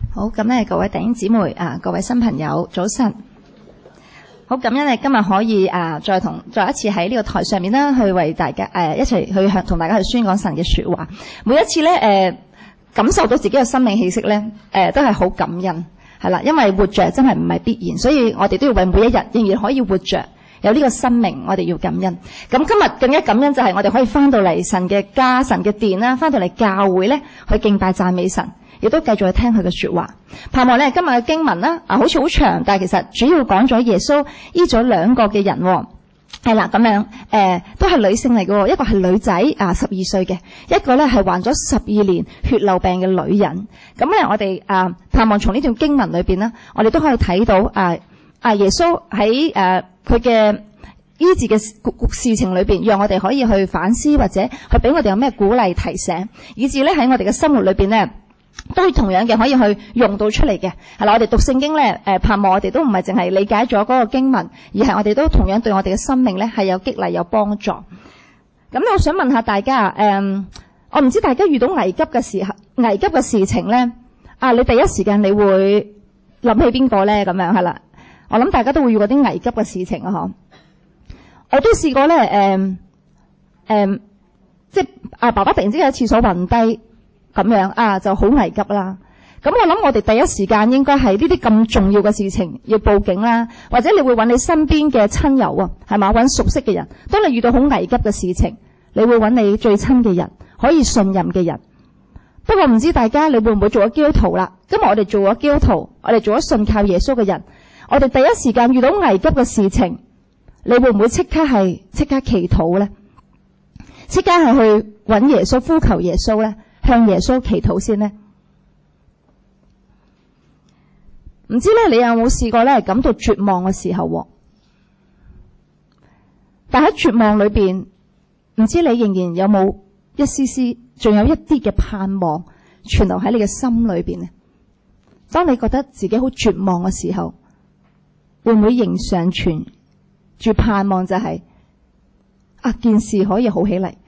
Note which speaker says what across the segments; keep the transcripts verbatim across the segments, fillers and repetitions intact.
Speaker 1: 好，咁咧各位弟兄姊妹啊，各位新朋友，早晨。好感恩咧，今日可以啊，再同再一次喺呢個台上面啦，去為大家誒、呃、一齊去向同大家去宣講神嘅說話。每一次咧誒、呃、感受到自己嘅生命氣息咧，誒、呃、都係好感恩，係啦，因為活着真係唔係必然，所以我哋都要為每一日仍然可以活着有呢個生命，我哋要感恩。咁今日更加感恩就係我哋可以翻到嚟神嘅家、神嘅殿啦，翻到嚟教會咧去敬拜讚美神。亦都繼續去聽佢嘅說話，盼望咧今日嘅經文啦，啊好似好長，但係其實主要講咗耶穌醫咗兩個嘅人，係啦咁樣，誒、呃、都係女性嚟嘅，一個係女仔啊十二歲嘅，一個咧係患咗十二年血漏病嘅女人。咁咧我哋啊盼望從呢段經文裏邊呢，我哋都可以睇到啊啊耶穌喺誒佢嘅醫治嘅事情裏邊，讓我哋可以去反思，或者去俾我哋有咩鼓勵提醒，以至咧喺我哋嘅生活裏邊呢，都同樣嘅可以去用到出嚟嘅。係啦，我哋讀聖經咧，誒盼望我哋都唔係淨係理解咗嗰個經文，而係我哋都同樣對我哋嘅生命咧係有激勵有幫助。咁我想問下大家，誒、嗯，我唔知大家遇到危急嘅時候、危急嘅事情咧，啊，你第一時間你會諗起邊個咧？咁樣係啦，我諗大家都會遇過啲危急嘅事情啊！嗬，我都試過咧，誒、嗯，誒、嗯，即係阿爸爸突然之間喺廁所暈低。咁樣啊，就好危急啦。咁我諗我哋第一時間應該係呢啲咁重要嘅事情要報警啦，或者你會揾你身邊嘅親友啊，係嘛，揾熟悉嘅人。當你遇到好危急嘅事情，你會揾你最親嘅人，可以信任嘅人。不過唔知大家你會唔會做咗基督徒啦？今日我哋做咗基督徒，我哋做咗信靠耶穌嘅人，我哋第一時間遇到危急嘅事情，你會唔會即刻係即刻祈禱咧？即刻係去揾耶穌，呼求耶穌咧？向耶穌祈禱先呢？唔知咧，你有冇試過咧感到絕望嘅時候？但喺絕望裏邊，唔知你仍然有冇一絲絲，仲有一啲嘅盼望存留喺你嘅心裏邊呢？當你覺得自己好絕望嘅時候，會唔會仍常存住盼望，就係、是、啊件事可以好起嚟？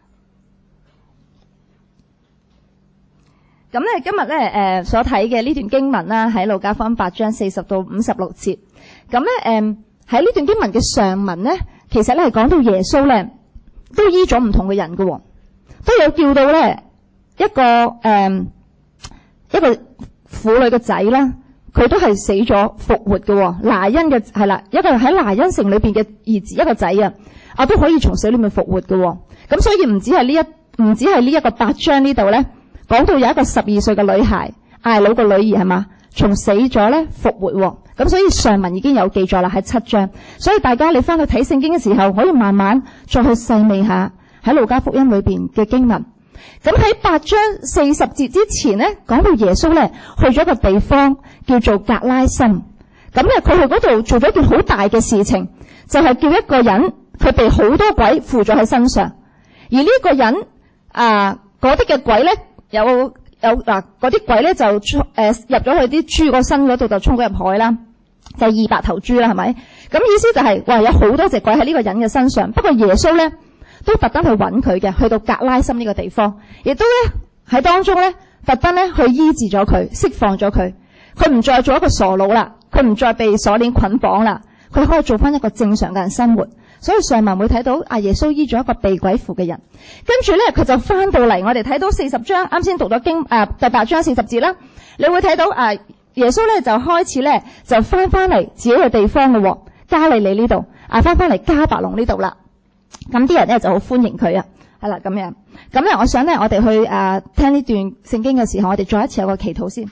Speaker 1: 咁咧今日咧誒所睇嘅呢段經文啦，喺路加福音八章四十到五十六節。咁咧誒喺呢段經文嘅上文咧，其實咧係講到耶穌咧都醫咗唔同嘅人嘅，都有叫到咧一個誒、嗯、一個婦女嘅仔啦，佢都係死咗復活嘅。拿因嘅係啦，一個喺拿因城裏邊嘅兒子一個仔啊，啊都可以從死裏面復活嘅。咁所以唔止係呢一唔止係呢一個八章呢度咧。講到有一個十二歲嘅女孩，艾魯個女兒係嘛，從死咗咧復活，咁所以上文已經有記載啦，喺七章。所以大家你翻去睇聖經嘅時候，可以慢慢再去細味下喺路加福音裏邊嘅經文。咁喺八章四十節之前呢，講到耶穌咧去咗一個地方叫做格拉森，咁咧佢去嗰度做咗一件好大嘅事情，就係、是、叫一個人佢被好多鬼附咗喺身上，而呢個人啊嗰啲嘅鬼咧。有有嗱，嗰啲鬼咧就誒、呃、入咗去啲豬個身嗰度，就衝咗入海啦，就係、二百頭豬啦，係咪？咁意思就係、是、話有好多隻鬼喺呢個人嘅身上。不過耶穌咧都特登去揾佢嘅，去到格拉森呢個地方，亦都咧喺當中咧特登咧去醫治咗佢，釋放咗佢。佢唔再做一個傻佬啦，佢唔再被鎖鏈捆綁啦，佢可以做翻一個正常嘅人生活。所以上文會睇到阿耶穌醫咗一個被鬼附嘅人，跟住咧佢就翻到嚟，我哋睇到四十章，啱先讀咗經誒、呃、第八章四十節啦，你會睇到啊耶穌咧就開始咧就翻翻嚟自己嘅地方咯，加利利呢度啊翻翻嚟迦百農呢度啦，咁啲人咧就好歡迎佢啊，係啦咁樣，咁咧我想咧我哋去誒、呃、聽呢段聖經嘅時候，我哋再一次有個祈禱先。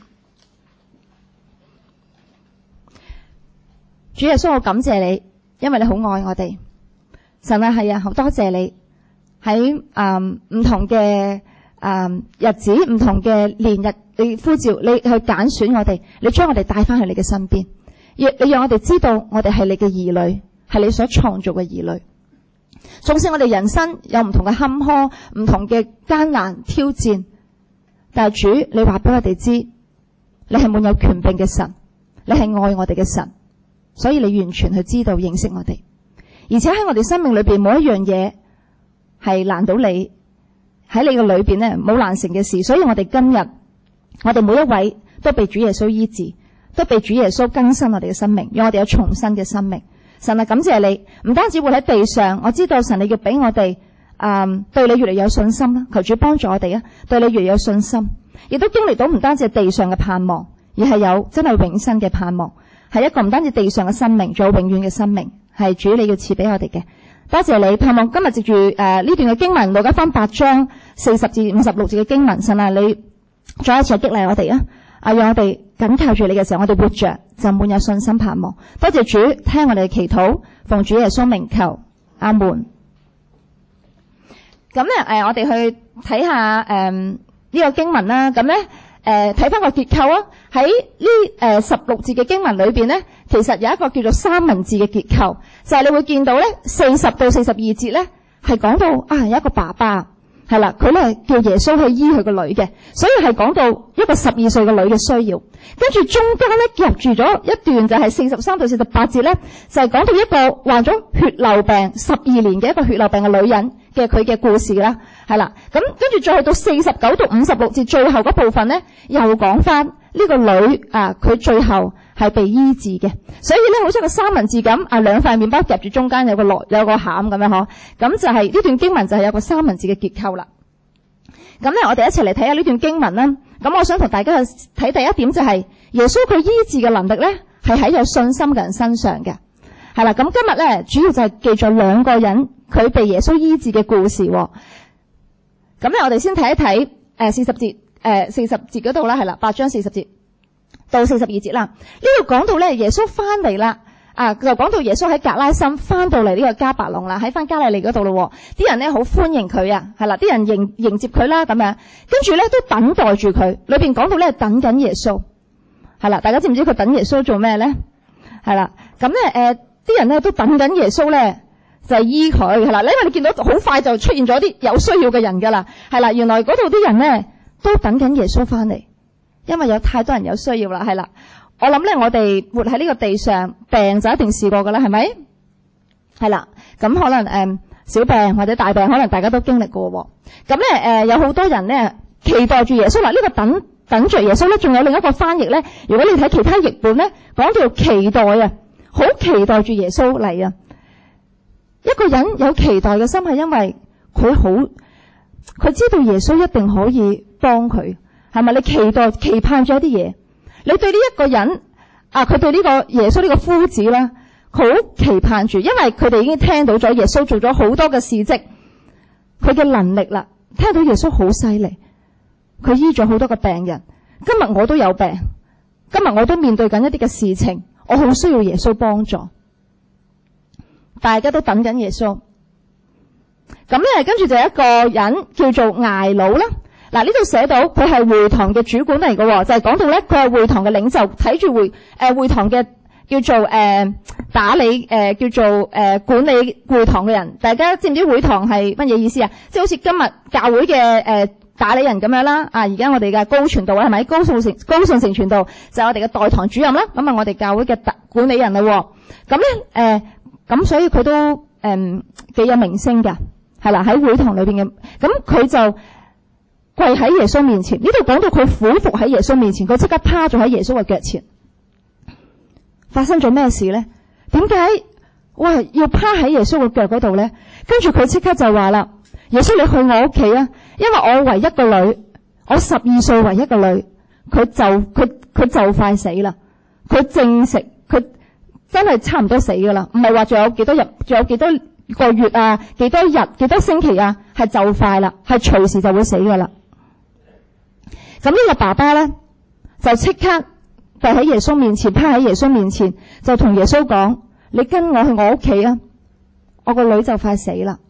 Speaker 1: 主耶穌，我感謝你，因為你好愛我哋。神啊，係啊，好多謝你喺誒唔同嘅誒、嗯、日子，唔同嘅年日，你呼召你去揀選我哋，你將我哋帶翻去你嘅身邊，亦你讓我哋知道我哋係你嘅兒女，係你所創造嘅兒女。縱使我哋人生有唔同嘅坎坷，唔同嘅艱難挑戰，但係主，你話俾我哋知，你係滿有權柄嘅神，你係愛我哋嘅神，所以你完全去知道認識我哋。而且喺我哋生命裏邊冇一樣嘢係難到你，喺你嘅裏邊咧冇難成嘅事，所以我哋今日我哋每一位都被主耶穌醫治，都被主耶穌更新我哋嘅生命，讓我哋有重新嘅生命。神啊，感謝你，唔單止活喺地上，我知道神你要俾我哋嗯對你越嚟有信心啦，求主幫助我哋啊，對你越嚟有信心，亦都經歷到唔單止係地上嘅盼望，而係有真係永生嘅盼望，係一個唔單止地上嘅生命，仲有永遠嘅生命，係主你要賜俾我哋嘅。多謝你，盼望今日藉住誒呢段嘅經文，路加福音八章四十至五十六節嘅經文，神啊，你再一次激勵我哋啊，啊讓我哋緊靠住你嘅時候，我哋活着就滿有信心盼望。多謝主，聽我哋嘅祈禱，奉主耶穌名求，阿門。咁咧誒，我哋去睇下誒呢個經文啦。咁咧誒睇翻個結構啊，喺呢誒十六節嘅經文裏邊咧，其實有一個叫做三文治嘅結構，就係、是、你會見到咧四十到四十二節咧係講到啊有一個爸爸係啦，佢咧叫耶穌去醫佢個女嘅，所以係講到一個十二歲嘅女嘅需要。跟住中間咧夾住咗一段就係四十三到四十八節咧，就係、是、講到一個患咗血漏病十二年嘅一個血漏病嘅女人嘅佢嘅故事啦，係啦。咁跟住再去到四十九到五十六節最後嗰部分咧，又講翻呢個女啊，佢最後係被醫治嘅。所以咧，好似個三文治咁啊，兩塊麵包夾住中間有個內有個餡咁樣嗬。咁就係、是、呢段經文就係有個三文治嘅結構啦。咁咧，我哋一齊嚟睇下呢段經文啦。咁我想同大家去睇第一點就係、是、耶穌佢醫治嘅能力咧，係喺有信心嘅人身上嘅。係啦，咁今日咧主要就係記咗兩個人佢被耶穌醫治嘅故事。咁咧，我哋先睇一睇誒四十節誒四十節嗰度啦，係啦，八章四十節到四十二節啦。呢度講到咧耶穌翻嚟啦。啊，就講到耶穌喺格拉森翻到嚟呢個迦百農啦，喺翻加利利嗰度咯。啲人咧好歡迎佢啊，係啦，啲人迎迎接佢啦咁樣，跟住咧都等待住佢。裏邊講到咧等緊耶穌，係啦，大家知唔知佢等耶穌做咩咧？係啦，咁咧誒，啲人咧都等緊耶穌咧就係醫佢，係啦，因為你見到好快就出現咗啲有需要嘅人噶啦，係啦，原來嗰度啲人咧都等緊耶穌翻嚟，因為有太多人有需要啦，係啦。我諗咧，我哋活喺呢個地上，病就一定試過噶啦，係咪？係啦，咁可能誒、呃、小病或者大病，可能大家都經歷過。咁咧誒，有好多人咧期待住耶穌啦。呢、這個等等住耶穌咧，仲有另一個翻譯咧。如果你睇其他譯本咧，講叫期待啊，好期待住耶穌嚟啊。一個人有期待嘅心，係因為佢好，佢知道耶穌一定可以幫佢，係咪？你期待期盼咗一啲嘢。你對呢一個人啊，佢對呢個耶穌呢個夫子咧，好期盼住，因為佢哋已經聽到咗耶穌做咗好多嘅事蹟，佢嘅能力啦，聽到耶穌好犀利，佢醫咗好多個病人。今日我都有病，今日我都面對緊一啲嘅事情，我好需要耶穌幫助。大家都等緊耶穌。咁咧，跟住就有一個人叫做睚魯啦。嗱，呢度寫到佢係會堂嘅主管嚟嘅，就係、是、講到咧佢係會堂嘅領袖，睇住會誒、呃、會堂嘅叫做誒、呃、打理誒、呃、叫做誒、呃、管理會堂嘅人。大家知唔知會堂係乜嘢意思啊？即係好似今日教會嘅誒、呃、打理人咁樣啦。啊，而家我哋嘅高傳道係咪高信成高信成傳道就係、是、我哋嘅代堂主任啦。咁啊，我哋教會嘅管理人啦。咁咧誒咁，所以佢都誒幾、呃、有名聲㗎，係啦，喺會堂裏邊嘅。咁佢就跪喺耶穌面前，呢度講到佢俯伏喺耶穌面前，佢即刻趴咗喺耶穌嘅腳前。發生咗咩事咧？點解哇要趴喺耶穌嘅腳嗰度咧？跟住佢即刻就話啦：耶穌，你去我屋企啊！因為我唯一個女，我十二歲唯一個女，佢就佢佢就快死啦，佢正食，佢真係差唔多死噶啦，唔係話仲有幾多日，仲有幾多個月啊，幾多日，幾多星期啊，係就快啦，係隨時就會死噶啦。咁呢個爸爸咧就即刻跪喺耶穌面前，趴喺耶穌面前，就同耶穌講：你跟我去我屋企啊，我個女就快死啦。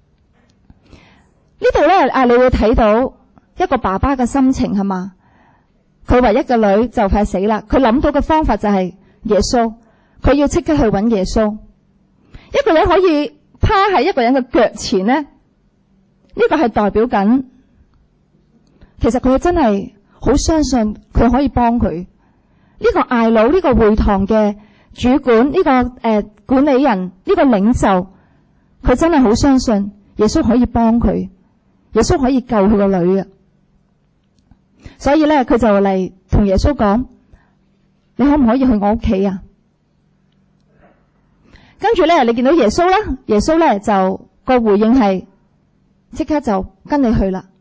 Speaker 1: 呢度咧啊，你會睇到一個爸爸嘅心情係嘛？佢唯一個女就快死啦，佢諗到嘅方法就係耶穌，佢要即刻去揾耶穌。一個人可以趴喺一個人嘅腳前咧，呢個係代表緊，其實佢真係好相信佢可以幫佢。呢個睚魯，呢個會堂嘅主管，呢個誒管理人，呢個領袖，佢真係好相信耶穌可以幫佢，耶穌可以救佢個女嘅。所以咧，佢就嚟同耶穌講：你可唔可以去我屋企啊？跟住咧，你見到耶穌啦，耶穌咧就個回應係即刻就跟你去啦。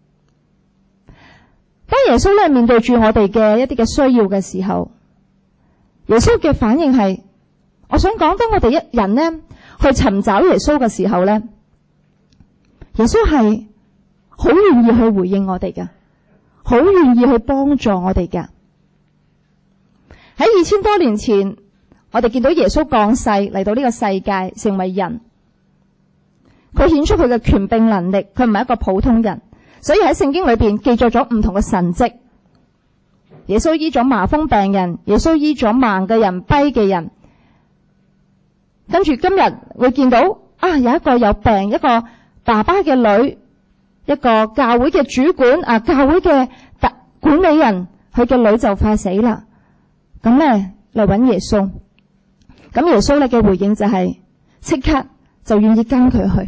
Speaker 1: 當耶穌咧面對住我哋嘅一啲嘅需要嘅時候，耶穌嘅反應係，我想講，當我哋一人呢去尋找耶穌嘅時候咧，耶穌係好願意去回應我哋㗎，好願意去幫助我哋㗎。喺二千多年前，我哋見到耶穌降世嚟到呢個世界成為人，佢顯出佢嘅權柄能力，佢唔係一個普通人，所以喺聖經裏邊記載咗唔同嘅神蹟。耶穌醫咗麻風病人，耶穌醫咗盲嘅人、跛嘅人。跟住今日會見到啊，有一個有病，一個爸爸嘅女，一個教會嘅主管啊，教會嘅特管理人，佢嘅女就快死啦。咁咧嚟揾耶穌，咁耶穌咧嘅回應就係即刻就願意跟佢去。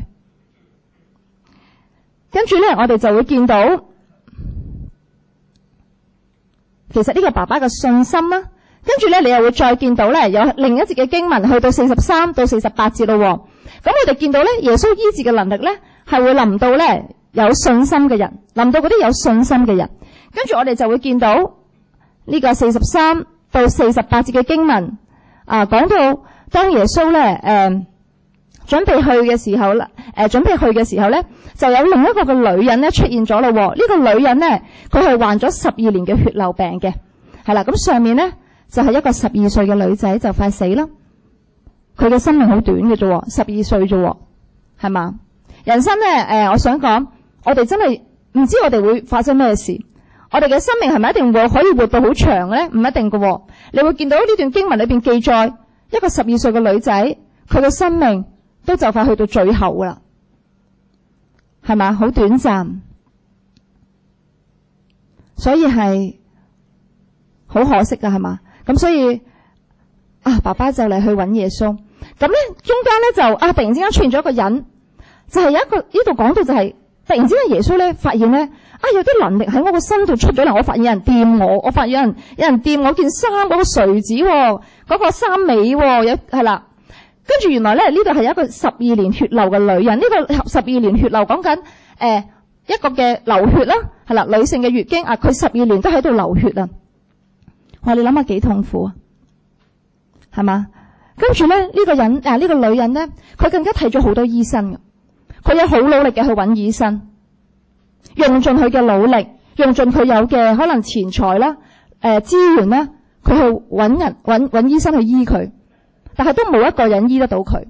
Speaker 1: 跟住咧，我哋就會見到，其實呢個爸爸嘅信心啦。跟住咧，你又會再見到咧，有另一節嘅經文去到四十三到四十八節咯。咁我哋見到咧，耶穌醫治嘅能力咧，係會臨到咧有信心嘅人，臨到嗰啲有信心嘅人。跟住我哋就會見到呢個四十三到四十八節嘅經文啊，講到當耶穌咧誒、呃、準備去嘅時候啦，誒、呃、準備去嘅時候咧，就有另一個嘅女人咧出現咗咯。呢、這個女人咧，佢係患咗十二年嘅血漏病嘅，係啦。咁上面咧就係、是、一個十二歲嘅女仔就快死啦。佢嘅生命好短嘅啫，十二歲啫，係嘛？人生咧誒、呃，我想講，我哋真係唔知我哋會發生咩事。我哋嘅生命係咪一定會可以活到好長咧？唔一定嘅。你會見到呢段經文裏邊記載一個十二歲嘅女仔，佢嘅生命都就快去到最後噶啦，係嘛？好短暫，所以係好可惜噶，係嘛？咁所以啊，爸爸就嚟去揾耶穌。咁咧中間咧就啊，突然之間出現咗一個人，就係、是、有一個呢度講到就係、是、突然之間耶穌咧發現咧。啊！有啲能力喺我個身度出咗嚟，我發現有人掂我，我發現有人有人掂我件衫嗰個垂子，嗰、嗰個衫尾，有係啦。跟住原來咧呢度係一個十二年血流嘅女人，呢、呢個十二年血流講緊誒一個嘅流血啦，係啦，女性嘅月經啊，佢十二年都喺度流血啊。哇！你諗下幾痛苦啊，係嘛？跟住咧呢、呢個人啊呢、呢個女人咧，佢更加睇咗好多醫生嘅，佢有好努力嘅去揾醫生。用盡佢嘅努力，用盡佢有嘅可能錢財啦、誒、呃、資源啦，佢去揾人揾揾醫生去醫佢，但係都冇一個人醫得到佢。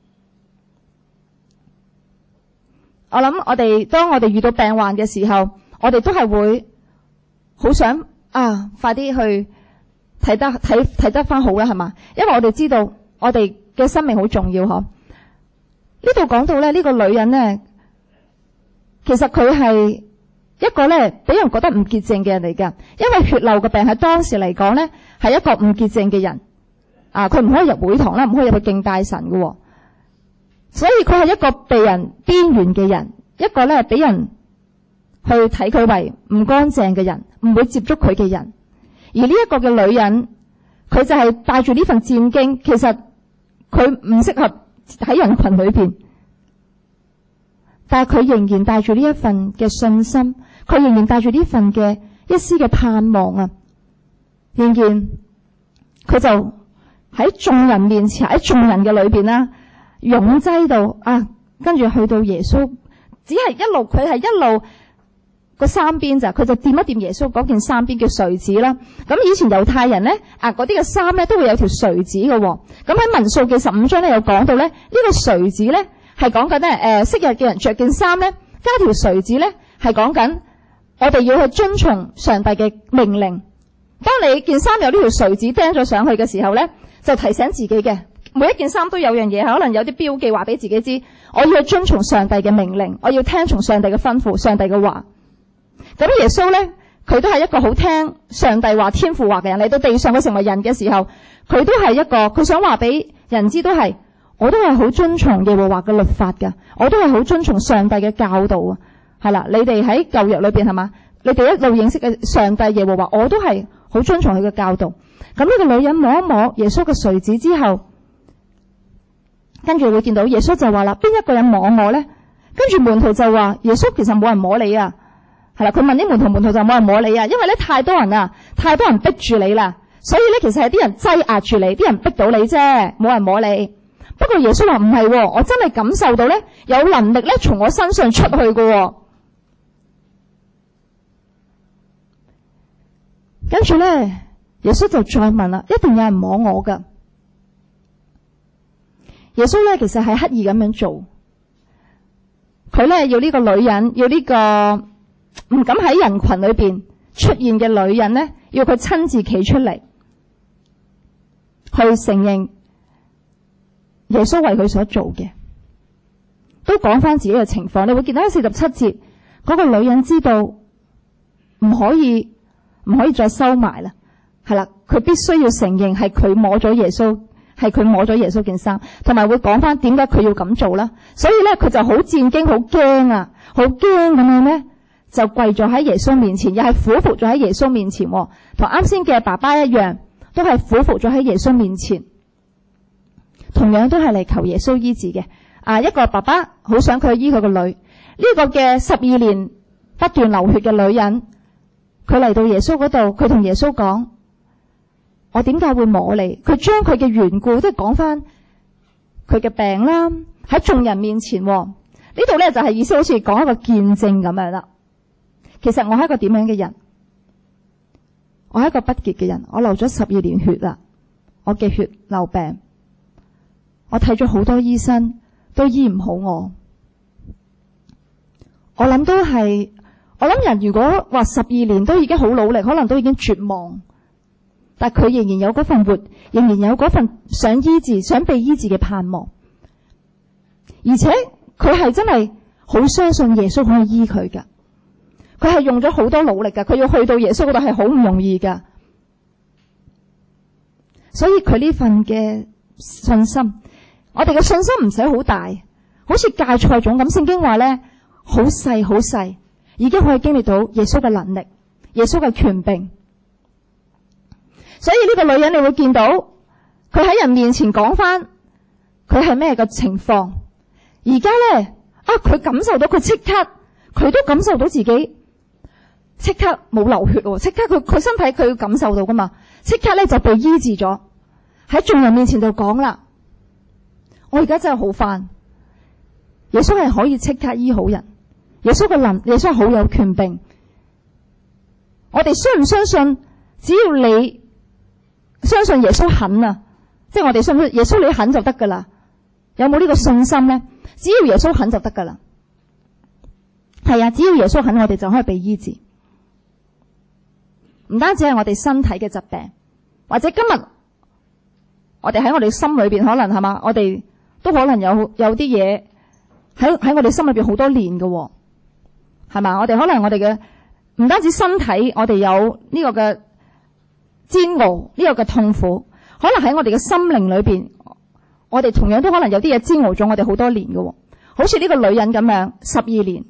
Speaker 1: 我諗我哋當我哋遇到病患嘅時候，我哋都係會好想啊，快啲去睇得睇睇得翻好啦，係嘛？因為我哋知道我哋嘅生命好重要，嗬。呢度講到咧，呢個女人咧。其實佢係一個咧，俾人覺得唔潔淨嘅人嚟噶，因為血漏嘅病喺當時嚟講咧，係一個唔潔淨嘅人啊，佢唔可以入會堂啦，唔可以入去敬拜神嘅，所以佢係一個被人邊緣嘅人，一個咧俾人去睇佢為唔乾淨嘅人，唔會接觸佢嘅人。而呢一個嘅女人，佢就係帶住呢份戰兢，其實佢唔適合喺人群裏邊。但係佢仍然帶住呢一份嘅信心，佢仍然帶住呢份嘅一絲嘅盼望啊！仍然佢就喺眾人面前，喺眾人嘅裏邊啦，擁擠到啊，跟住去到耶穌，只係一路佢係一路個衫邊咋，佢就掂一掂耶穌嗰件衫邊叫垂子啦。咁以前猶太人咧啊，嗰啲嘅衫咧都會有條垂子嘅。咁喺民數記十五章咧有講到咧，呢、這個垂子咧。係講緊咧，誒，昔日嘅人着件衫咧，加條垂子咧，係講緊我哋要去遵從上帝嘅命令。當你件衫有呢條垂子釘咗上去嘅時候咧，就提醒自己嘅，每一件衫都有樣嘢，可能有啲標記話俾自己知，我要去遵從上帝嘅命令，我要聽從上帝嘅吩咐，上帝嘅話。咁耶穌咧，佢都係一個好聽上帝話、天父話嘅人，嚟到地上佢成為人嘅時候，佢都係一個，佢想話俾人知都係。我都係好遵從耶和華嘅律法㗎，我都係好遵從上帝嘅教導啊。係啦，你哋喺舊約裏邊係嘛？ 你哋一路認識嘅上帝耶和華，我都係好遵從佢嘅教導。咁呢個女人摸一摸耶穌嘅繸子之後，跟住會見到耶穌就話啦，邊一個人摸我咧？跟住門徒就話，耶穌其實冇人摸你啊。係啦，佢問啲門徒，門徒就冇人摸你啊，因為咧太多人啊，太多人逼住你啦，所以咧其實係啲人擠壓住你，啲人逼到你啫，冇人摸你。不過耶穌話唔係，我真係感受到咧有能力咧從我身上出去嘅。跟住咧耶穌就再問啦，一定有人摸我噶。耶穌咧其實係刻意咁樣做，佢咧要呢個女人，要呢個唔敢喺人群裏邊出現嘅女人咧，要佢親自企出嚟去承認耶穌為佢所做嘅，都講翻自己嘅情況。你會見到喺四十七節嗰個女人知道唔可以唔可以再收埋啦，係啦，佢必須要承認係佢摸咗耶穌，係佢摸咗耶穌件衫，同埋會講翻點解佢要咁做啦。所以咧佢就好戰驚，好驚啊，好驚咁樣咧，就跪咗喺耶穌面前，又係俯伏咗喺耶穌面前，同啱先嘅爸爸一樣，都係俯伏咗喺耶穌面前，同樣都係嚟求耶穌醫治嘅。啊，一個爸爸好想佢醫佢個女，呢、這個嘅十二年不斷流血嘅女人，佢嚟到耶穌嗰度，佢同耶穌講：我點解會摸你？佢將佢嘅緣故，即係講翻佢嘅病啦，喺眾人面前。呢度咧就係意思好似講一個見證咁樣啦。其實我係一個點樣嘅人？我係一個不潔嘅人，我流咗十二年血啦，我嘅血流病，我睇咗好多醫生都醫唔好我。我諗都係，我諗人如果話十二年都已經好努力，可能都已經絕望，但佢仍然有嗰份活，仍然有嗰份想醫治、想被醫治嘅盼望，而且佢係真係好相信耶穌可以醫佢噶。佢係用咗好多努力噶，佢要去到耶穌嗰度係好唔容易噶，所以佢呢份嘅信心，我哋嘅信心唔使好大，好似芥菜種咁。聖經話咧，好細好細，已經可以經歷到耶穌嘅能力、耶穌嘅權柄。所以呢個女人你會見到，佢喺人面前講翻佢係咩嘅情況。而家咧啊，佢感受到佢即刻，佢都感受到自己。即刻冇流血喎，即刻佢佢身體佢要感受到噶嘛，即刻咧就被醫治咗，喺眾人面前就講啦，我而家真係好返。耶穌係可以即刻醫好人，耶穌嘅能，耶穌係好有權柄。我哋相唔相信？只要你相信耶穌肯啊，即係我哋信唔信耶穌你肯就得噶啦。有冇呢個信心咧？只要耶穌肯就得噶啦。係啊，只要耶穌肯，我哋就可以被醫治。唔單止係我哋身體嘅疾病，或者今日我哋喺我哋心裏邊可能係嘛，我哋都可能有有啲嘢喺喺我哋心裏邊好多年嘅，係嘛？我哋可能我哋嘅唔單止身體，我哋有呢個嘅煎熬，呢個嘅痛苦，可能喺我哋嘅心靈裏邊，我哋同樣都可能有啲嘢煎熬咗我哋好多年嘅，好似呢個女人咁樣，十二年。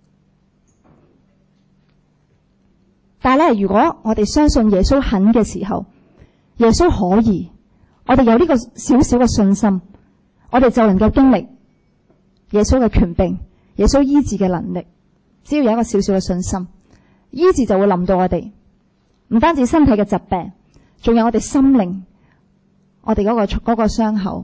Speaker 1: 但係咧，如果我哋相信耶穌肯嘅時候，耶穌可以，我哋有呢個少少嘅信心，我哋就能夠經歷耶穌嘅權柄，耶穌醫治嘅能力。只要有一個少少嘅信心，醫治就會臨到我哋。唔單止身體嘅疾病，仲有我哋心靈，我哋嗰個嗰個傷口。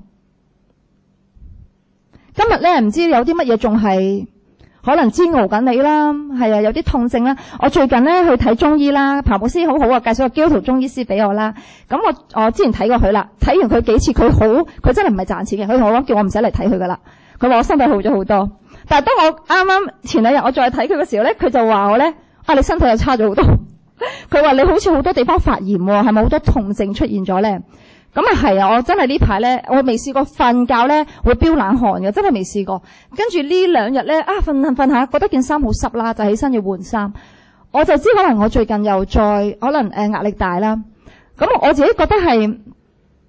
Speaker 1: 今日咧，唔知有啲乜嘢仲係可能煎熬緊你啦，係啊，有啲痛症啦。我最近咧去睇中醫啦，彭牧師好好啊，介紹個基督徒中醫師俾我啦。咁我我之前睇過佢啦，睇完佢幾次，佢好，佢真係唔係賺錢嘅，佢同我講叫我唔使嚟睇佢噶啦。佢話我身體好咗好多，但係當我啱啱前兩日我再睇佢嘅時候咧，佢就話我咧，啊你身體又差咗好多。佢話你好似好多地方發炎，係咪好多痛症出現咗咧？咁啊係啊，我真係呢排咧，我未試過瞓覺咧會飆冷汗嘅，真係未試過。跟住呢兩日咧，啊瞓瞓瞓下，覺得件衫好濕啦，就起身要換衫。我就知可能我最近又再可能誒壓力大啦。咁我自己覺得係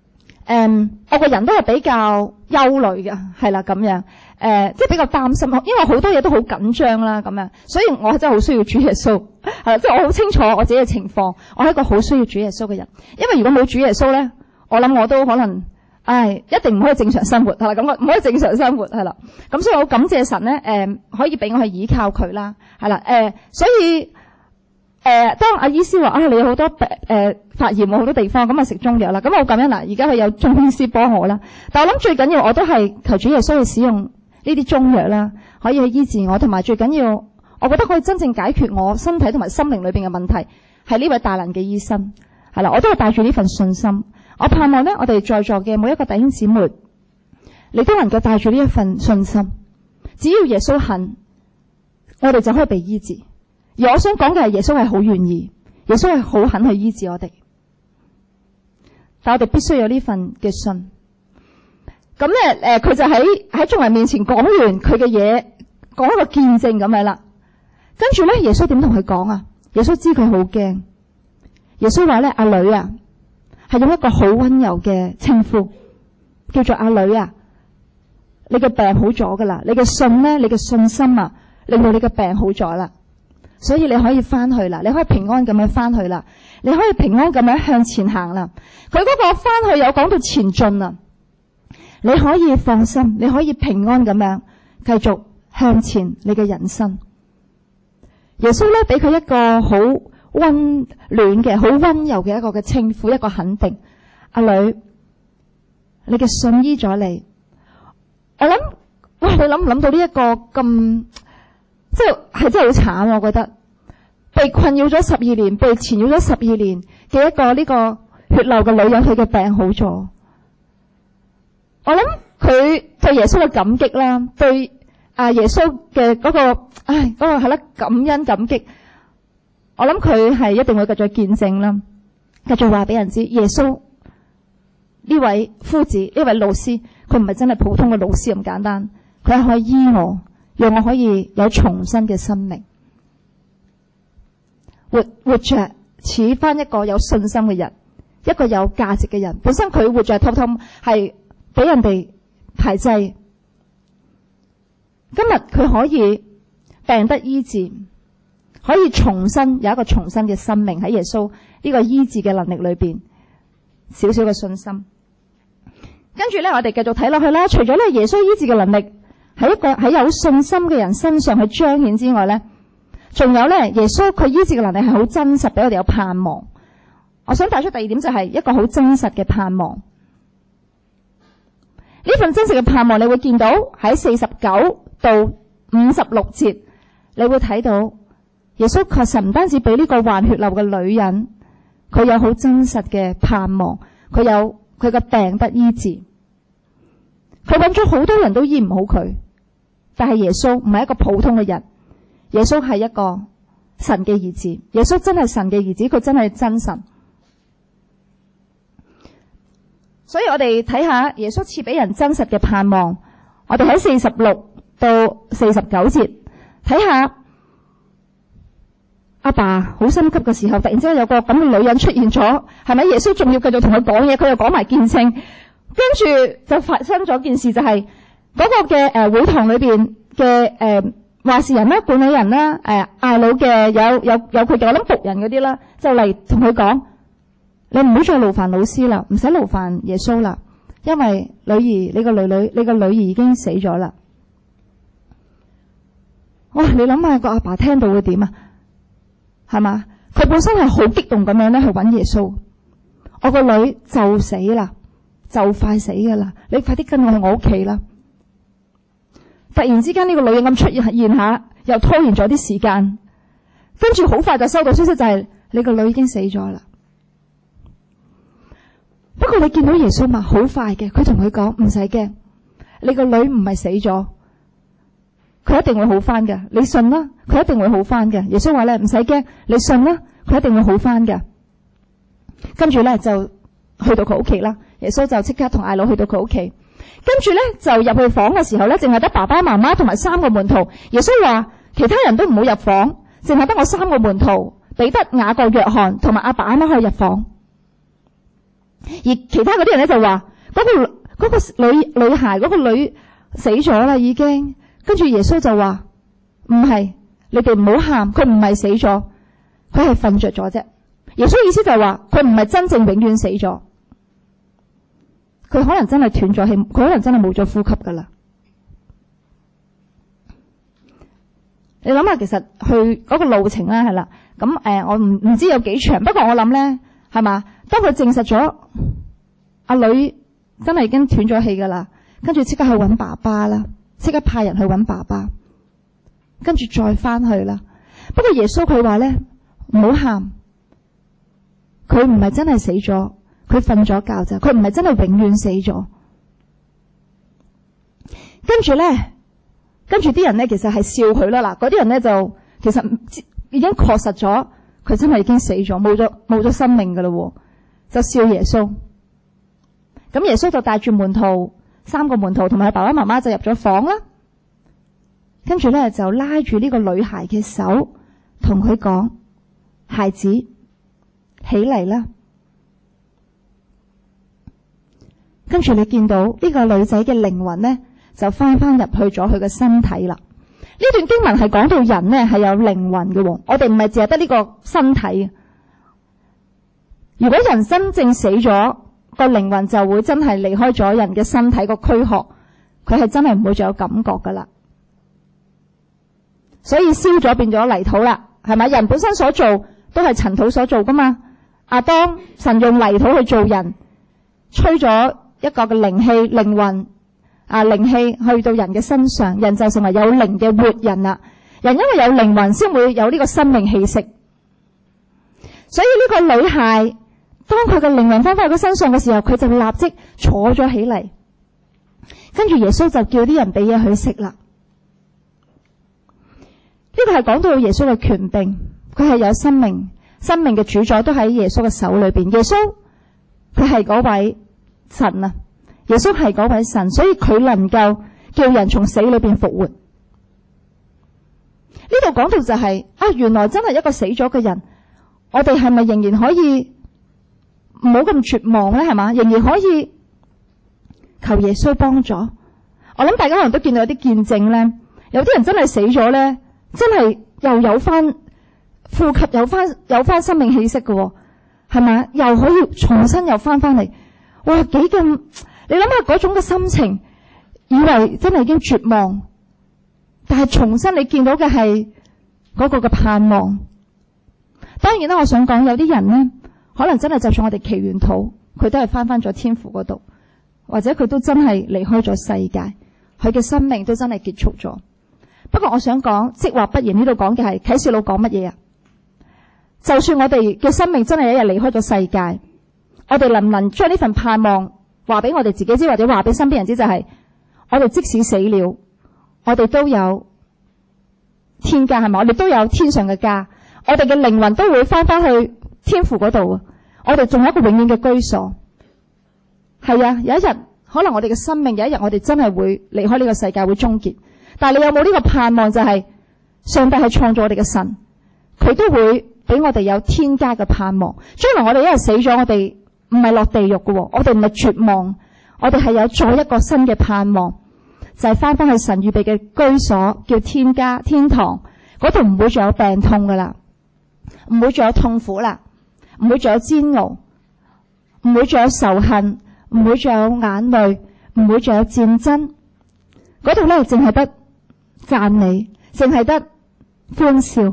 Speaker 1: 誒，我個人都係比較憂慮嘅，係啦咁樣，誒，即係比較擔心，因為好多嘢都好緊張啦咁樣，所以我真係好需要主耶穌，係啦，即係我好清楚我自己嘅情況，我係一個好需要主耶穌嘅人，因為如果冇主耶穌咧，我諗我都可能，唉，一定唔可以正常生活，係啦，咁我唔可以正常生活，係啦，咁所以我感謝神咧，誒，可以俾我去依靠佢啦，係啦，誒，所以。誒、呃，當阿醫師話啊，你有好多誒、呃、發炎好多地方，咁啊食中藥啦。咁我咁樣嗱，而家佢有中醫師幫我啦。但係我諗最緊要，我都係求主耶穌去使用呢啲中藥啦，可以去醫治我，同埋最緊要，我覺得可以真正解決我身體同埋心靈裏邊嘅問題，係呢位大能嘅醫生。係啦，我都係帶住呢份信心。我盼望咧，我哋在座嘅每一個弟兄姊妹，你都能夠帶住呢一份信心。只要耶穌肯，我哋就可以被醫治。而我想講嘅係耶穌係好願意，耶穌係好肯去醫治我哋，但我哋必須有呢份嘅信。咁咧，誒，佢就喺喺眾人面前講完佢嘅嘢，講一個見證咁樣啦。跟住咧，耶穌點同佢講啊？耶穌知佢好驚。耶穌話咧：阿女啊，係用一個好溫柔嘅稱呼，叫做阿女啊，你嘅病好咗噶啦，你嘅信咧，你嘅信心啊，令到你嘅病好咗啦。所以你可以翻去啦，你可以平安咁樣翻去啦，你可以平安咁樣向前行啦。佢嗰個翻去有講到前進啊，你可以放心，你可以平安咁樣繼續向前你嘅人生。耶穌咧俾佢一個好溫暖嘅、好溫柔嘅一個嘅稱呼，一個肯定。阿女，你嘅信醫咗你。我諗，哇！你諗唔諗到呢一個咁？即係係真係好慘，我覺得被困擾咗十二年，被纏繞咗十二年嘅一個呢個血流嘅女人，佢嘅病好咗。我諗佢對耶穌嘅感激啦，對啊耶穌嘅嗰個唉嗰個係啦感恩感激。我諗佢係一定會繼續見證啦，繼續話俾人知耶穌呢位夫子呢位老師，佢唔係真係普通嘅老師咁簡單，佢係可以醫我。讓我可以有重新嘅生命，活活着似翻一個有信心嘅人，一個有價值嘅人。本身佢活着偷偷係俾人哋排擠，今日佢可以病得醫治，可以重新有一個重新嘅生命喺耶穌呢個醫治嘅能力裏邊，少少嘅信心。跟住咧，我哋繼續睇落去啦。除咗咧耶穌醫治嘅能力喺一個喺有信心嘅人身上去彰顯之外咧，仲有咧耶穌佢醫治嘅能力係好真實，俾我哋有盼望。我想帶出第二點就係一個好真實嘅盼望。呢份真實嘅盼望，你會見到喺四十九到五十六節，你會睇到耶穌確實唔單止俾呢個患血流嘅女人，佢有好真實嘅盼望，佢有佢嘅病得醫治。佢揾咗好多人都醫唔好佢。但係耶穌唔係一個普通嘅人，耶穌係一個神嘅兒子，耶穌真係神嘅兒子，佢真係真神。所以我哋睇下耶穌賜俾人真實嘅盼望。我哋喺四十六到四十九節睇下阿爸好心急嘅時候，突然之間有個咁嘅女人出現咗，係咪？耶穌仲要繼續同佢講嘢，佢又講埋見證，跟住就發生咗件事，就係、是。嗰個嘅誒會堂裏邊嘅誒話事人啦、管理人啦、誒嗌老嘅有有有佢嘅我諗僕人嗰啲啦，就嚟同佢講：你唔好再勞煩老師啦，唔使勞煩耶穌啦，因為女兒你個女女你個女兒已經死咗啦。哇！你諗下個阿爸聽到會點啊？係嘛？佢本身係好激動咁樣咧去揾耶穌，我個女就死啦，就快死噶啦，你快啲跟我去我屋企啦。突然之間呢個女人咁出現下，又拖延咗啲時間，跟住好快就收到消息，就係你個女已經死咗啦。不過你見到耶穌嘛，好快嘅，佢同佢講唔使驚，你個女唔係死咗，佢一定會好翻嘅，你信啦，佢一定會好翻嘅。耶穌話咧唔使驚，你信啦，佢一定會好翻嘅。跟住咧就去到佢屋企啦，耶穌就即刻同睚魯去到佢屋企。跟住咧就入去房嘅時候咧，淨係得爸爸媽媽同埋三個門徒。耶穌話其他人都唔好入房，淨係得我三個門徒彼得、雅各、約翰同埋阿爸阿媽可以入房。而其他嗰啲人咧就話嗰個嗰個女女孩嗰個女死咗啦已經，跟住耶穌就話唔係，你哋唔好喊，佢唔係死咗，佢係瞓着咗啫。耶穌意思就係話佢唔係真正永遠死咗，佢可能真係斷咗氣，佢可能真係冇咗呼吸噶啦。你諗下，其實去嗰個路程啦，係啦，咁誒、呃，我唔唔知有幾長，不過我諗咧，係嘛，當佢證實咗阿女真係已經斷咗氣噶啦，跟住即刻去搵爸爸啦，即刻派人去搵爸爸，跟住再翻去啦。不過耶穌佢話咧，唔好喊，佢唔係真係死咗，佢瞓咗覺咋，佢唔係真係永遠死咗。跟住咧。跟住啲人咧，其實係笑佢啦。嗱，嗰啲人咧就其實已經確實咗，佢真係已經死咗，冇咗冇咗生命噶啦，就笑耶穌。咁耶穌就帶住門徒三個門徒同埋佢爸爸媽媽就入咗房啦。跟住咧就拉住呢個女孩嘅手，同佢講：孩子，起嚟啦！跟住你見到呢個女仔嘅靈魂咧，就翻翻入去咗佢嘅身體啦。呢段經文係講到人呢係有靈魂嘅，我哋唔係淨係得呢個身體。如果人真正死咗，個靈魂就會真係離開咗人嘅身體個軀殼，佢係真係唔會再有感覺噶啦。所以燒咗變咗泥土啦，係咪？人本身所做都係塵土所做噶嘛。亞當神用泥土去做人，吹咗一個嘅靈氣靈魂。啊，靈氣去到人嘅身上，人就成為有靈嘅活人啦。人因為有靈魂，先會有呢個生命氣息。所以呢個女孩，當佢嘅靈魂翻返去佢身上嘅時候，佢就立即坐咗起嚟。跟住耶穌就叫啲人俾嘢佢食啦。呢個係講到耶穌嘅權柄，佢係有生命，生命嘅主宰都喺耶穌嘅手裏邊。耶穌佢係嗰位神啊。耶穌係嗰位神，所以佢能夠叫人從死裏邊復活。呢度講到就係、是、啊，原來真係一個死咗嘅人，我哋係咪仍然可以唔好咁絕望咧？係嘛，仍然可以求耶穌幫助。我諗大家可能都見到有啲見證咧，有啲人真係死咗咧，真係又有翻呼吸，有翻有翻生命氣息嘅，係咪？又可以重新又翻翻嚟，哇，幾咁！你諗下嗰種嘅心情，以為真係已經絕望，但係重新你見到嘅係嗰個嘅盼望。當然啦，我想講有啲人呢，可能真係就算我哋祈完禱，佢都係翻翻咗天父嗰度，或者佢都真係離開咗世界，佢嘅生命都真係結束咗。不過我想講，即話不然，呢度講嘅係啟示錄講乜嘢啊？就算我哋嘅生命真係一日離開咗世界，我哋能唔能將呢份盼望話俾我哋自己知，或者話俾身邊人知，就係我哋即使死了，我哋都有天家，係咪？我哋都有天上嘅家，我哋嘅靈魂都會翻翻去天父嗰度，我哋仲有一個永遠嘅居所。係啊，有一日可能我哋嘅生命有一日我哋真係會離開呢個世界，會終結。但係你有冇呢個盼望，就係上帝係創造我哋嘅神，佢都會俾我哋有天家嘅盼望。將來我哋一日死咗，我哋唔係落地獄嘅，我哋唔係絕望，我哋係有再一個新嘅盼望，就係翻返去神預備嘅居所，叫天家天堂。嗰度唔會再有病痛噶啦，唔會再有痛苦啦，唔會再有煎熬，唔會再有仇恨，唔會再有眼淚，唔會再有戰爭。嗰度咧淨係得讚美，淨係得歡笑。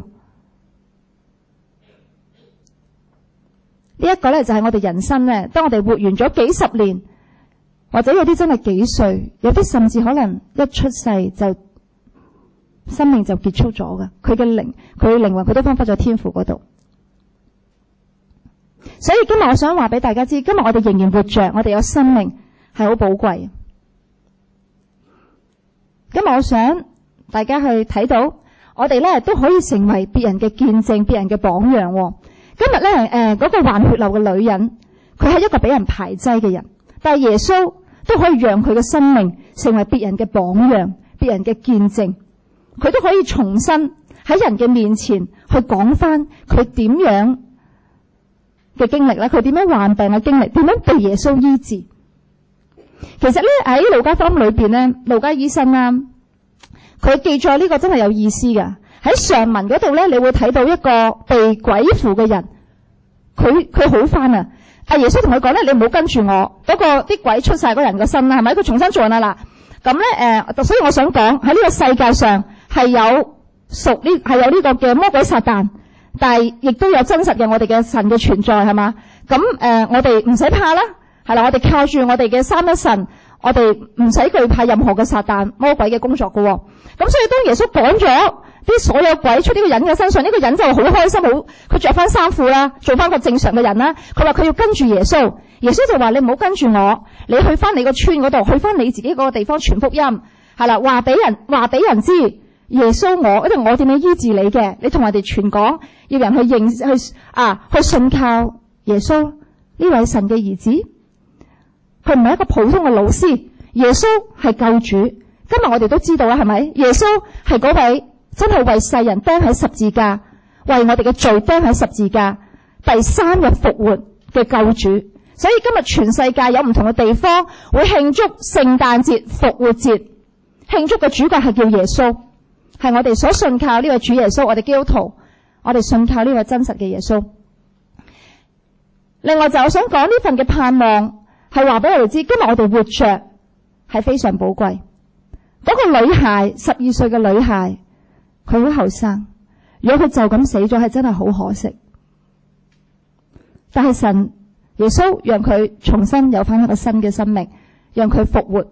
Speaker 1: 呢一個咧就係我哋人生咧，當我哋活完咗幾十年，或者有啲真係幾歲，有啲甚至可能一出世就生命就結束咗㗎。佢嘅靈，佢嘅靈魂，佢都翻返咗天父嗰度。所以今日我想話俾大家知，今日我哋仍然活着，我哋有生命係好寶貴。今日我想大家去睇到，我哋咧都可以成為別人嘅見證，別人嘅榜樣。今日咧，誒、呃，嗰、那個患血流嘅女人，佢係一個俾人排擠嘅人，但係耶穌都可以讓佢嘅生命成為別人嘅榜樣，別人嘅見證，佢都可以重新喺人嘅面前去講翻佢點樣嘅經歷咧，佢點樣患病嘅經歷，點樣被耶穌醫治。 其實咧喺路加福音裏邊咧，路加醫生啦，佢記載呢個真係有意思㗎。喺上文嗰度咧，你會睇到一個被鬼附嘅人，佢佢好返啊！阿耶穌同佢講咧，你唔好跟住我，嗰、那個啲鬼出晒嗰人個身啦，係咪？佢重新做啦嗱。咁咧誒，所以我想講喺呢個世界上係有屬呢係有呢個嘅魔鬼撒旦，但係亦都有真實嘅我哋嘅神嘅存在，係嘛？咁誒、呃，我哋唔使怕啦，係啦，我哋靠住我哋嘅三一神，我哋唔使懼怕任何嘅撒旦魔鬼嘅工作㗎喎。咁所以當耶穌講咗啲所有鬼出呢個人嘅身上，呢、這個人就好開心，好佢着翻衫褲啦，做翻個正常嘅人啦。佢話佢要跟住耶穌，耶穌就話你唔好跟住我，你去翻你個村嗰度，去翻你自己嗰個地方傳福音，係啦，話俾人話俾人知耶穌我，因為我點樣醫治你嘅，你同人哋傳講，要人去認去啊去信靠耶穌呢位神嘅兒子。佢唔係一個普通嘅老師，耶穌係救主。今日我哋都知道啦，係咪？耶穌係嗰位真係為世人釘喺十字架，為我哋嘅罪釘喺十字架，第三日復活嘅救主。所以今日全世界有唔同嘅地方會慶祝聖誕節、復活節，慶祝嘅主角係叫耶穌，係我哋所信靠呢位主耶穌。我哋基督徒，我哋信靠呢位真實嘅耶穌。另外就我想講呢份嘅盼望，係話俾我哋知，今日我哋活着係非常寶貴。嗰個女孩，十二歲嘅女孩，佢好後生，如果佢就咁死咗，係真係好可惜。但係神耶穌讓佢重新有翻一個新嘅生命，讓佢復活。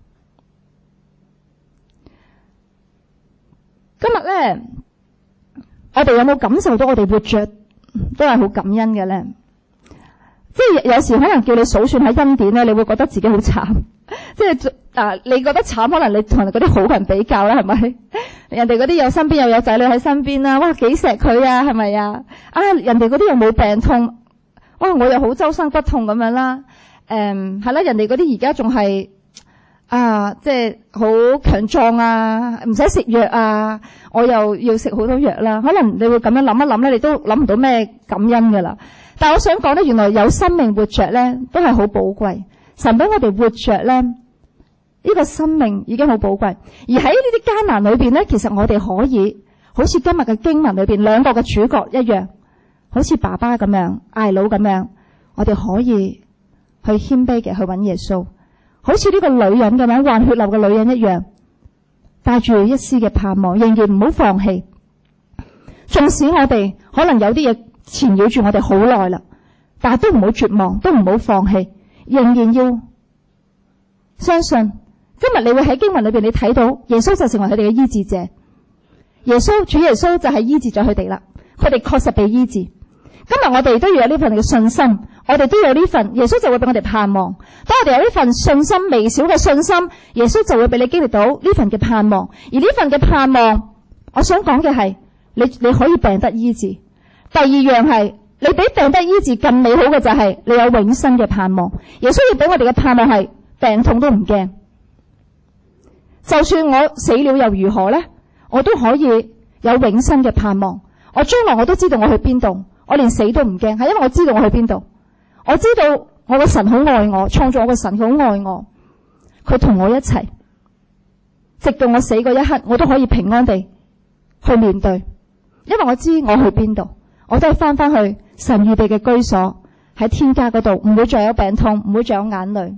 Speaker 1: 今日咧，我哋有冇感受到我哋活着都係好感恩嘅咧？即係有時可能叫你數算喺恩典咧，你會覺得自己好慘。即係啊，你覺得慘，可能你同嗰啲好人比較啦，係咪？人哋嗰啲有身邊又有仔女喺身邊啦，哇，幾錫佢啊，係咪啊？啊，人哋嗰啲又冇病痛，哇，我又好周身骨痛咁樣啦。誒、嗯，係啦，人哋嗰啲而家仲係啊，即係好強壯啊，唔使食藥啊，我又要食好多藥啦。可能你會咁樣諗一諗咧，你都諗唔到咩感恩噶啦。但係我想講咧，原來有生命活着咧，都係好寶貴。神俾我哋活着咧，呢、這個生命已經好寶貴。而喺呢啲艱難裏邊咧，其實我哋可以好似今日嘅經文裏邊兩個嘅主角一樣，好似爸爸咁樣、艾佬咁樣，我哋可以去謙卑嘅去揾耶穌，好似呢個女人咁樣，患血流嘅女人一樣，帶住一絲嘅盼望，仍然唔好放棄。縱使我哋可能有啲嘢纏繞住我哋好耐啦，但係都唔好絕望，都唔好放棄。仍然要相信，今日你會喺經文裏邊，你睇到耶穌就成為佢哋嘅醫治者。耶穌主耶穌就係醫治咗佢哋啦，佢哋確實被醫治。今日我哋都要有呢份嘅信心，我哋都有呢份，耶穌就會俾我哋盼望。當我哋有呢份信心，微小嘅信心，耶穌就會俾你經歷到呢份嘅盼望。而呢份嘅盼望，我想講嘅係，你你可以病得醫治。第二樣係，你比病得醫治更美好嘅就係你有永生嘅盼望。耶穌要俾我哋嘅盼望係病痛都唔驚，就算我死了又如何呢？我都可以有永生嘅盼望。我將來我都知道我去邊度，我連死都唔驚，係因為我知道我去邊度。我知道我個神好愛我，創造我個神好愛我，佢同我一齊，直到我死嗰一刻，我都可以平安地去面對，因為我知我去邊度。我都係翻返去神預備嘅居所，喺天家嗰度，唔會再有病痛，唔會再有眼淚。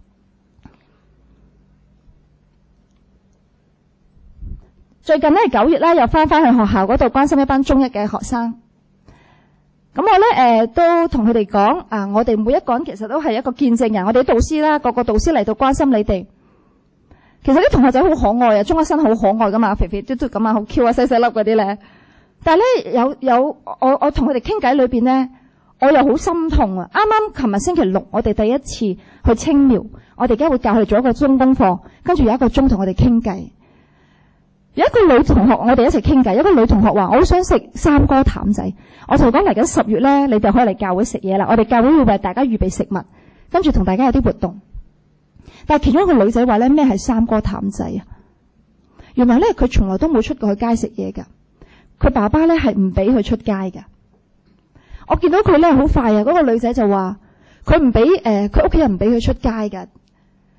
Speaker 1: 最近呢，九月咧又翻返去學校嗰度關心一班中一嘅學生。咁我咧誒都同佢哋講啊，我哋每一個人其實都係一個見證人，我哋啲導師啦，各個導師嚟到關心你哋。其實啲同學仔好可愛啊，中一生好可愛噶嘛，肥肥嘟嘟咁啊，好 Q 啊，細細粒嗰啲咧。但係咧有有我我同佢哋傾偈裏邊咧，我又好心痛啊！啱啱琴日星期六，我哋第一次去青苗，我哋而家會教佢哋做一個鐘功課，跟住有一個鐘同我哋傾偈。有一個女同學，我哋一齊傾偈。有一個女同學話：我好想食三哥譚仔。我就講嚟緊十月咧，你哋可以嚟教會食嘢啦。我哋教會會為大家預備食物，跟住同大家有啲活動。但係其中一個女仔話咧：咩係三哥譚仔啊？原來咧佢從來都冇出過去街食嘢噶。佢爸爸咧係唔俾佢出街㗎。我見到佢咧好快啊！嗰個女仔就話佢唔俾誒，佢屋企人唔俾佢出街㗎。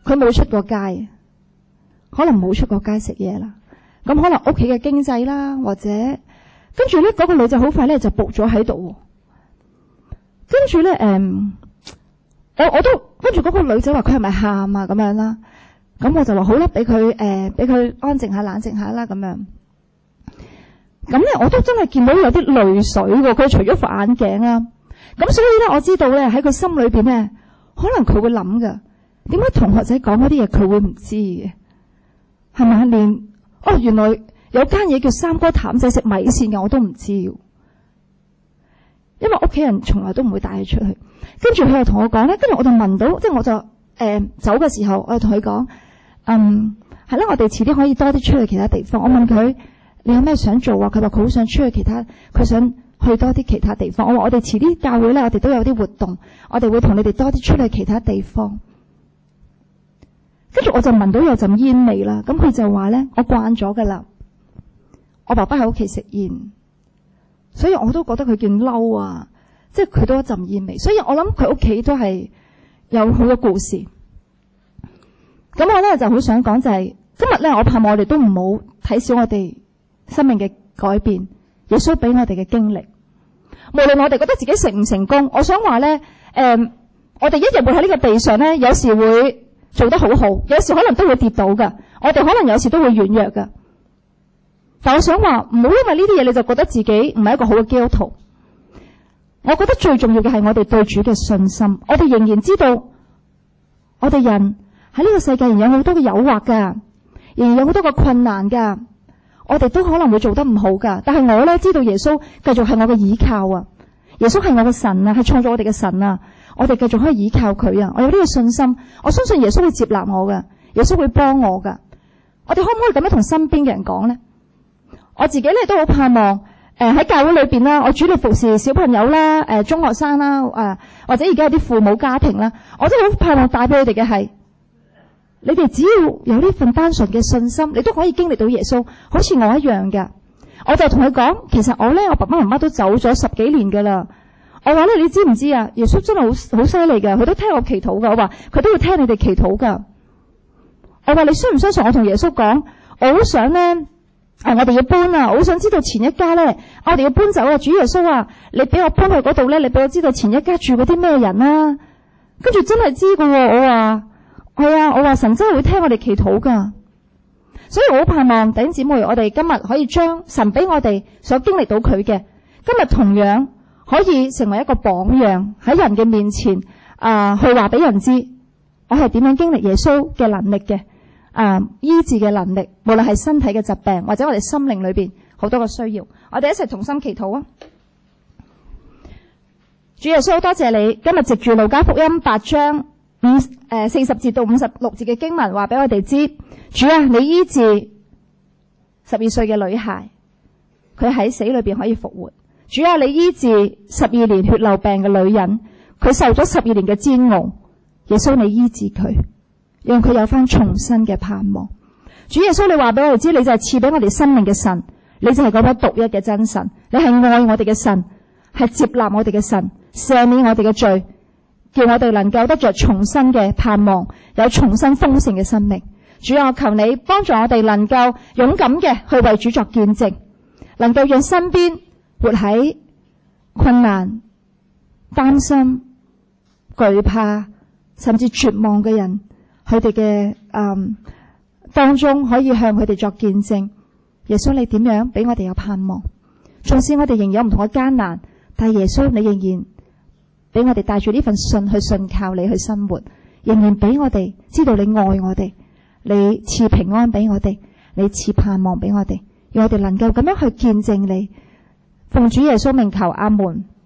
Speaker 1: 佢冇出過街，可能冇出過街食嘢啦。咁可能屋企嘅經濟啦，或者跟住咧嗰個女仔好快咧就仆咗喺度。跟住咧誒，我我都跟住嗰個女仔話佢係咪喊啊咁樣啦。咁我就話好啦，俾佢誒俾佢安靜下冷靜下啦咁樣。咁咧我都真係見到有啲淚水喎，佢除咗副眼鏡啊。咁所以咧我知道咧喺佢心裏邊咧，可能佢會諗噶，點解同學仔講嗰啲嘢佢會唔知嘅？係咪？連哦原來有間嘢叫三哥譚仔食米線嘅我都唔知，因為屋企人從來都唔會帶佢出去。跟住佢又同我講咧，跟住我就聞到，即係我就誒、呃、走嘅時候，我就同佢講，嗯係啦，我哋遲啲可以多啲出去其他地方。我問佢你有咩想做啊？佢話佢好想出去其他，佢想去多啲其他地方。我話我哋遲啲教會咧，我哋都有啲活動，我哋會同你哋多啲出去其他地方。跟住我就聞到有陣煙味啦，咁佢就話咧，我慣咗噶啦，我爸爸喺屋企食煙，所以我都覺得佢見嬲啊，即係佢都一陣煙味，所以我諗佢屋企都係有好多故事。咁我咧就好想講就係、是、今日咧，我盼望我哋都唔好睇小我哋生命嘅改變，耶穌俾我哋嘅經歷，無論我哋覺得自己成唔成功，我想話咧，誒、呃，我哋一日會喺呢個地上咧，有時會做得好好，有時可能都會跌倒噶，我哋可能有時都會軟弱噶。但我想話唔好因為呢啲嘢你就覺得自己唔係一個好嘅基督徒。我覺得最重要嘅係我哋對主嘅信心，我哋仍然知道我哋人喺呢個世界仍然有好多嘅誘惑噶，仍然有好多嘅困難噶，我哋都可能會做得唔好噶。但係我咧知道耶穌繼續係我嘅倚靠啊，耶穌係我嘅神啊，係創造我哋嘅神啊，我哋繼續可以倚靠佢啊。我有呢個信心，我相信耶穌會接納我噶，耶穌會幫我噶。我哋可唔可以咁樣同身邊嘅人講呢？我自己咧都好盼望，誒、呃、喺教會裏邊啦，我主力服侍小朋友啦，誒、呃、中學生啦，誒、呃、或者而家有啲父母家庭啦，我真係好盼望帶俾佢哋嘅係，你哋只要有呢份單純嘅信心，你都可以經歷到耶穌，好似我一樣嘅。我就同佢講，其實我咧，我爸爸媽媽都走咗十幾年噶啦。我話咧，你知唔知啊？耶穌真係好好犀利噶，佢都聽我祈禱噶。我話佢都會聽你哋祈禱噶。我話你相唔相信我同耶穌講？我好想咧。啊！我哋要搬啊！我好想知道前一家咧，我哋要搬走啊！主耶穌啊，你俾我搬去嗰度咧，你俾我知道前一家住嗰啲咩人啊？跟住真係知噶，我話係啊，我話神真係會聽我哋祈禱噶，所以我好盼望弟兄姊妹，我哋今日可以將神俾我哋所經歷到佢嘅，今日同樣可以成為一個榜樣喺人嘅面前啊、呃，去話俾人知我係點樣經歷耶穌嘅能力嘅。啊！醫治嘅能力，無論係身體嘅疾病，或者我哋心靈裏邊好多個需要，我哋一齊同心祈禱啊！主耶穌，多謝你今日藉住路加福音八章五誒四十節到五十六節嘅經文，話俾我哋知，主啊，你醫治十二歲嘅女孩，佢喺死裏邊可以復活。主啊，你醫治十二年血漏病嘅女人，佢受咗十二年嘅煎熬，耶穌你醫治佢。讓佢有翻重新嘅盼望。主耶穌，你話俾我哋知，你就係賜俾我哋生命嘅神，你就係嗰位獨一嘅真神，你係愛我哋嘅神，係接納我哋嘅神，赦免我哋嘅罪，叫我哋能夠得着重新嘅盼望，有重新豐盛嘅生命。主啊，我求你幫助我哋能夠勇敢嘅去為主作見證，能夠讓身邊活喺困難、擔心、懼怕甚至絕望嘅人，佢哋嘅嗯當中可以向佢哋作見證。耶穌，你點樣俾我哋有盼望？縱使我哋仍有唔同嘅艱難，但係耶穌你仍然俾我哋帶住呢份信去信靠你去生活，仍然俾我哋知道你愛我哋，你賜平安俾我哋，你賜盼望俾我哋，讓我哋能夠咁樣去見證你。奉主耶穌名求，阿門。